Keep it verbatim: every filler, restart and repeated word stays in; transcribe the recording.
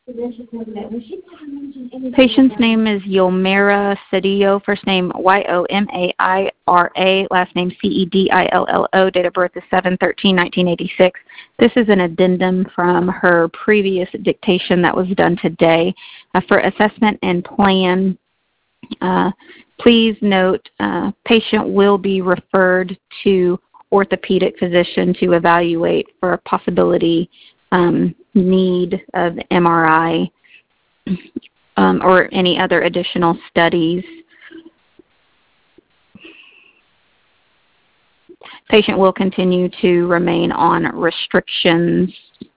Patient's name is Yomira Cedillo, first name Y O M A I R A, last name C E D I L L O, date of birth is seven thirteen nineteen eighty-six. This is an addendum from her previous dictation that was done today. Uh, for assessment and plan, uh, please note uh, patient will be referred to orthopedic physician to evaluate for a possibility um, need of M R I um, or any other additional studies. Patient will continue to remain on restrictions